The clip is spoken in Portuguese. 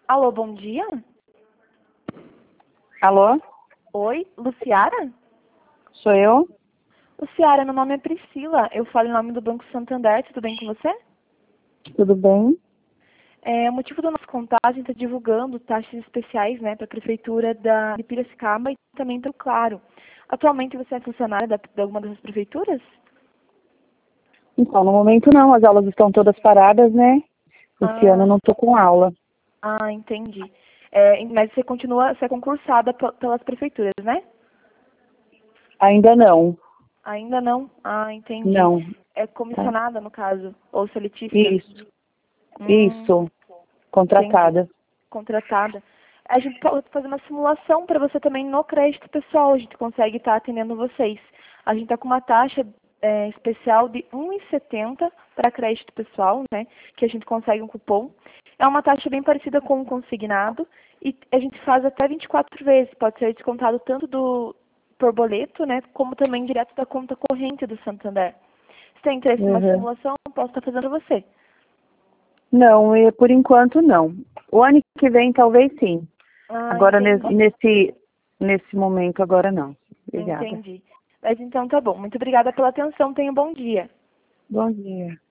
Alô, bom dia. Alô? Oi, Luciara? Sou eu? Luciara, meu nome é Priscila. Eu falo em nome do Banco Santander. Tudo bem com você? Tudo bem? O motivo do nosso contato, a gente está divulgando taxas especiais, né, para a Prefeitura de Piracicaba e também para o Claro. Atualmente você é funcionária de alguma dessas prefeituras? Então, no momento não, as aulas estão todas paradas, né? Esse ano eu Ah, não estou com aula. entendi. Mas você é concursada pelas prefeituras, né? Ainda não. Ainda não? Ah, entendi. Não. É Tá. comissionada, no caso, ou seletista? Isso, Hum, isso. entendi. Contratada. Contratada. A gente pode fazer uma simulação para você também no crédito pessoal. A gente consegue estar atendendo vocês. A gente está com uma taxa especial de 1,70 para crédito pessoal, né? Que a gente consegue um cupom. É uma taxa bem parecida com o consignado e a gente faz até 24 vezes. Pode ser descontado tanto por boleto, né? Como também direto da conta corrente do Santander. Se tem interesse em uma Uhum. simulação, eu posso estar fazendo para você. Não, por enquanto não. O ano que vem talvez sim. Ah, Agora entendi. nesse momento agora não. Obrigada. Entendi. Mas então tá bom. Muito obrigada pela atenção. Tenha um bom dia. Bom dia.